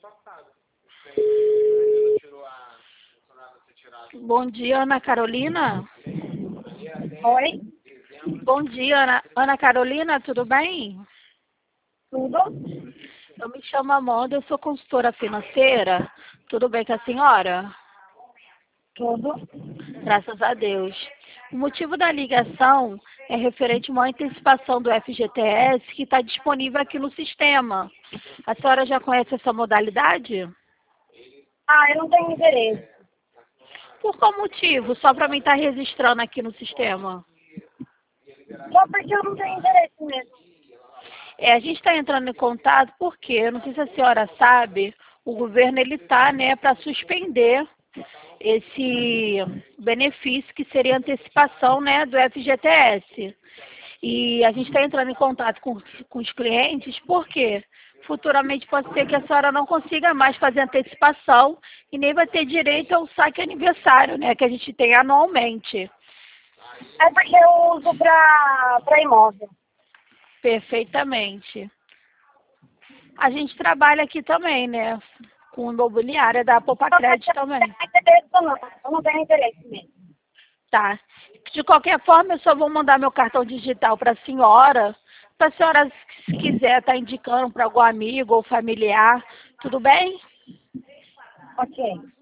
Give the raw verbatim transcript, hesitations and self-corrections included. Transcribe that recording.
Bom dia, Ana Carolina. Oi, Bom dia, Ana, Ana Carolina, tudo bem? tudo? Eu me chamo Amanda, eu sou consultora financeira. Tudo bem com a senhora? Tudo. Graças a Deus. O motivo da ligação é referente a uma antecipação do F G T S que está disponível aqui no sistema. A senhora já conhece essa modalidade? Ah, eu não tenho interesse. Por qual motivo? Só para mim estar registrando aqui no sistema. Só porque eu não tenho interesse mesmo. É, a gente está entrando em contato porque, eu não sei se a senhora sabe, o governo ele está, né, para suspender esse benefício que seria a antecipação, né, do F G T S. E a gente está entrando em contato com, com os clientes porque futuramente pode ser que a senhora não consiga mais fazer antecipação e nem vai ter direito ao saque aniversário, né, que a gente tem anualmente. É porque eu uso pra, pra imóvel. Perfeitamente. A gente trabalha aqui também, né, com imobiliária da Poupa Crédito também. Eu não tenho interesse, não. Eu não tenho interesse mesmo. Tá. De qualquer forma, eu só vou mandar meu cartão digital para a senhora. Se a senhora se quiser estar indicando para algum amigo ou familiar, tudo bem? Ok.